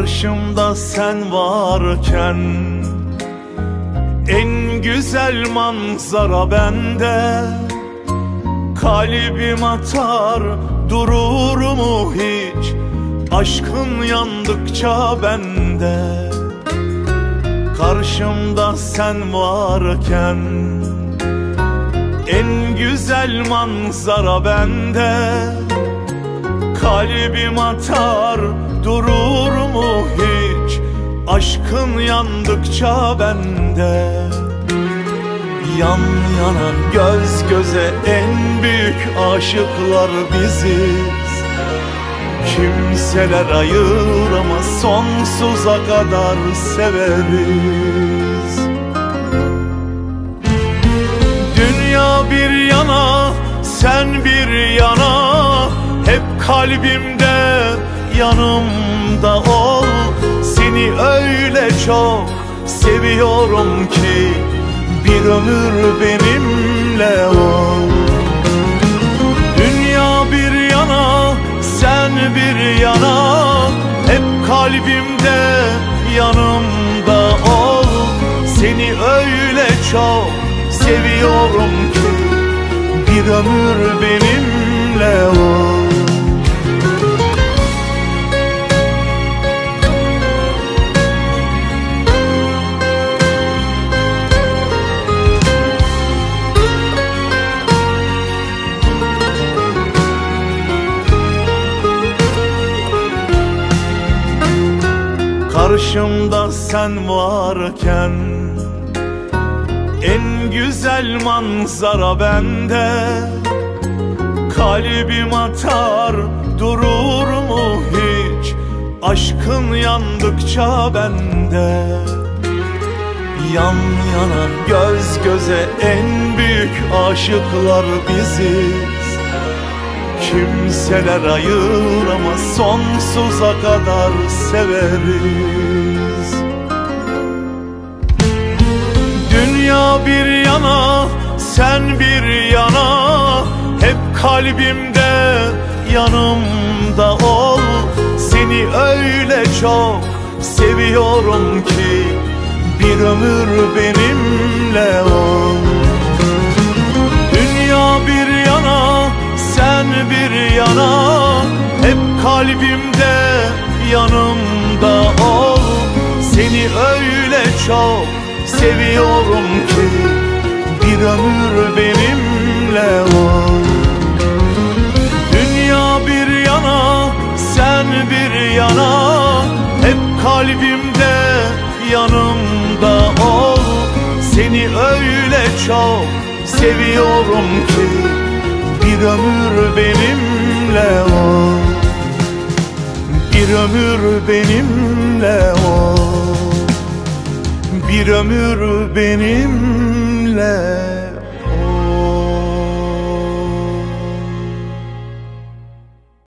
Karşımda sen varken en güzel manzara bende. Kalbim atar durur mu hiç aşkın yandıkça bende. Karşımda sen varken en güzel manzara bende. Kalbim atar durur mu hiç aşkın yandıkça bende. Yan yana göz göze en büyük aşıklar biziz. Kimseler ayıramaz, sonsuza kadar severiz. Dünya bir yana, sen bir yana, hep kalbimde yanımda ol. Seni öyle çok seviyorum ki bir ömür benimle ol. Dünya bir yana, sen bir yana, hep kalbimde yanımda ol. Seni öyle çok seviyorum ki bir ömür benimle ol. Karşımda sen varken en güzel manzara bende. Kalbim atar durur mu hiç aşkın yandıkça bende. Yan yana göz göze en büyük aşıklar biziz. Kimseler ayıramaz, sonsuza kadar severiz. Dünya bir yana, sen bir yana, hep kalbimde yanımda ol. Seni öyle çok seviyorum ki bir ömür benimle ol. Dünya bir yana, sen bir yana, hep kalbimde yanımda ol. Seni öyle çok seviyorum ki bir ömür benimle ol. Dünya bir yana, sen bir yana, hep kalbimde yanımda ol. Seni öyle çok seviyorum ki bir ömür benimle ol. Bir ömür benimle ol. Bir ömür benimle